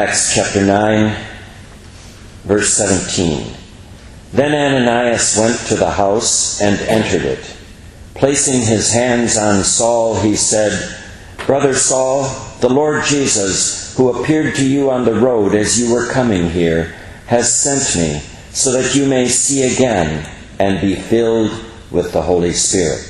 Acts chapter 9, verse 17. Then Ananias went to the house and entered it. Placing his hands on Saul, he said, "Brother Saul, the Lord Jesus, who appeared to you on the road as you were coming here, has sent me, so that you may see again and be filled with the Holy Spirit."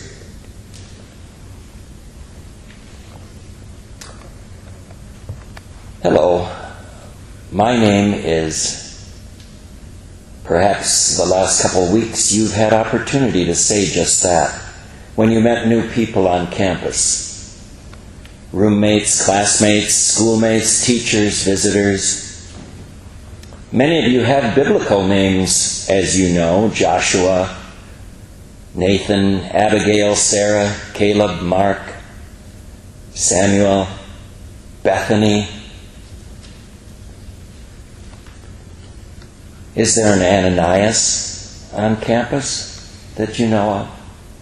Hello, my name is... Perhaps the last couple of weeks you've had opportunity to say just that when you met new people on campus. Roommates, classmates, schoolmates, teachers, visitors. Many of you have biblical names, as you know: Joshua, Nathan, Abigail, Sarah, Caleb, Mark, Samuel, Bethany. Is there an Ananias on campus that you know of?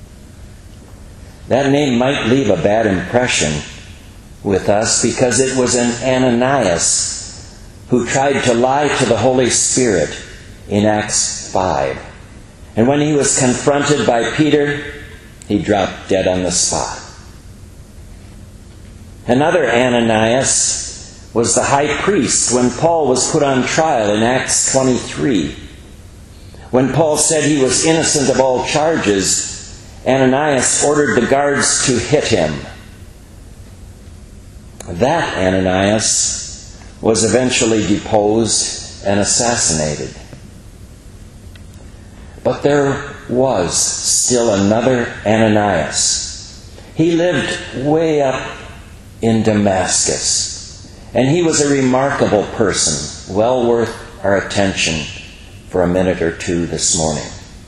That name might leave a bad impression with us because it was an Ananias who tried to lie to the Holy Spirit in Acts 5. And when he was confronted by Peter, he dropped dead on the spot. Another Ananias was the high priest when Paul was put on trial in Acts 23. When Paul said he was innocent of all charges, Ananias ordered the guards to hit him. That Ananias was eventually deposed and assassinated. But there was still another Ananias. He lived way up in Damascus. And he was a remarkable person, well worth our attention for a minute or two this morning.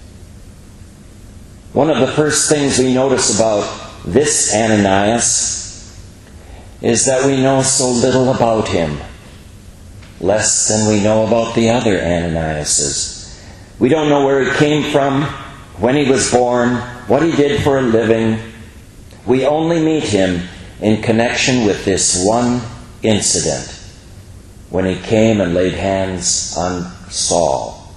One of the first things we notice about this Ananias is that we know so little about him, less than we know about the other Ananiases. We don't know where he came from, when he was born, what he did for a living. We only meet him in connection with this one incident when he came and laid hands on Saul.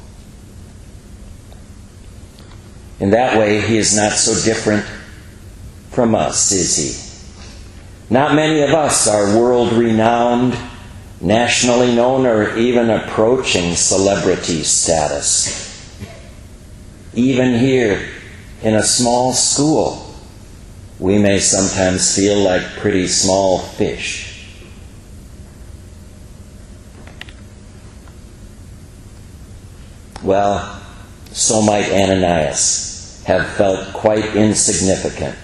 In that way, he is not so different from us, is he? Not many of us are world-renowned, nationally known, or even approaching celebrity status. Even here in a small school, we may sometimes feel like pretty small fish. Well, so might Ananias have felt quite insignificant.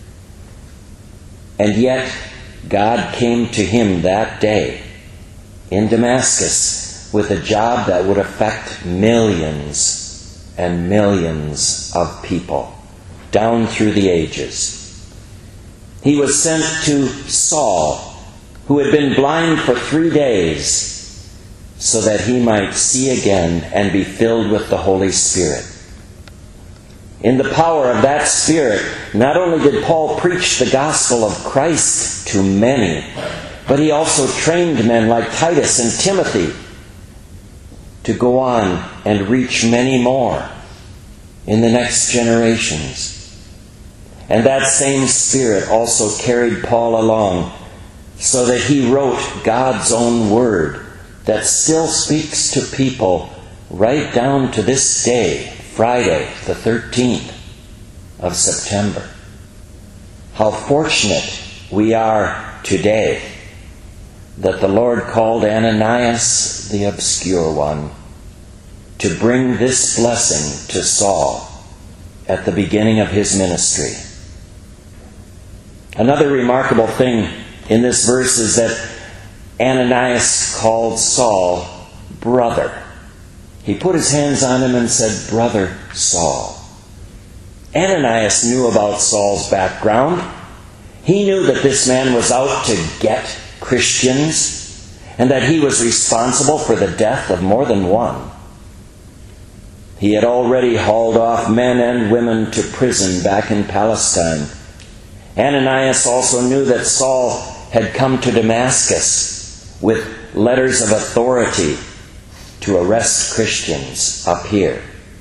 And yet, God came to him that day in Damascus with a job that would affect millions and millions of people down through the ages. He was sent to Saul, who had been blind for 3 days, so that he might see again and be filled with the Holy Spirit. In the power of that Spirit, not only did Paul preach the gospel of Christ to many, but he also trained men like Titus and Timothy to go on and reach many more in the next generations. And that same Spirit also carried Paul along, so that he wrote God's own word that still speaks to people right down to this day, Friday, the 13th of September. How fortunate we are today that the Lord called Ananias, the obscure one, to bring this blessing to Saul at the beginning of his ministry. Another remarkable thing in this verse is that Ananias called Saul brother. He put his hands on him and said, "Brother Saul." Ananias knew about Saul's background. He knew that this man was out to get Christians and that he was responsible for the death of more than one. He had already hauled off men and women to prison back in Palestine. Ananias also knew that Saul had come to Damascus with letters of authority to arrest Christians up here.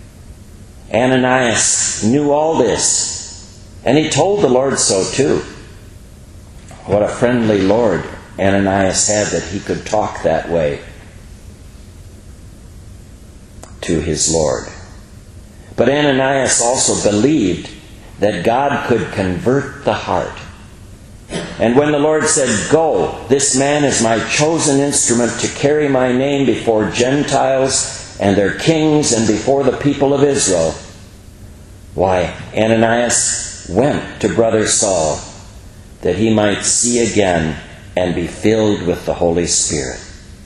Ananias knew all this, and he told the Lord so too. What a friendly Lord Ananias had that he could talk that way to his Lord. But Ananias also believed that God could convert the heart. And when the Lord said, "Go, this man is my chosen instrument to carry my name before Gentiles and their kings and before the people of Israel," why, Ananias went to brother Saul that he might see again and be filled with the Holy Spirit.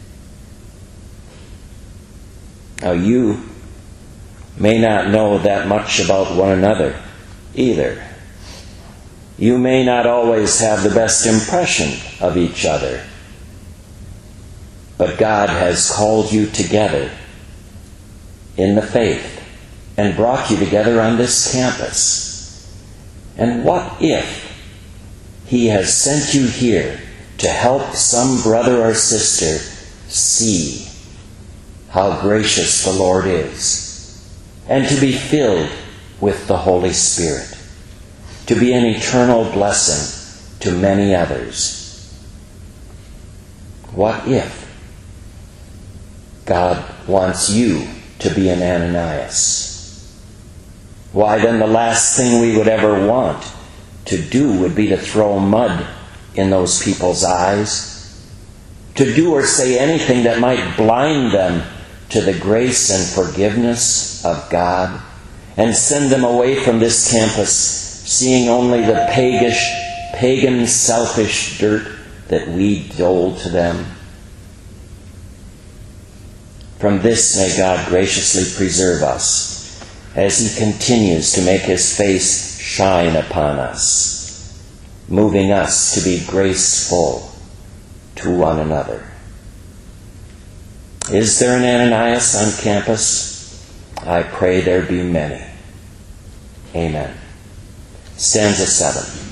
Now you may not know that much about one another either. You may not always have the best impression of each other. But God has called you together in the faith and brought you together on this campus. And what if He has sent you here to help some brother or sister see how gracious the Lord is, and to be filled with the Holy Spirit, to be an eternal blessing to many others? What if God wants you to be an Ananias? Why, then the last thing we would ever want to do would be to throw mud in those people's eyes, to do or say anything that might blind them to the grace and forgiveness of God, and send them away from this campus seeing only the pagan, selfish dirt that we dole to them. From this may God graciously preserve us as He continues to make His face shine upon us, moving us to be graceful to one another. Is there an Ananias on campus? I pray there be many. Amen. Stanza 7.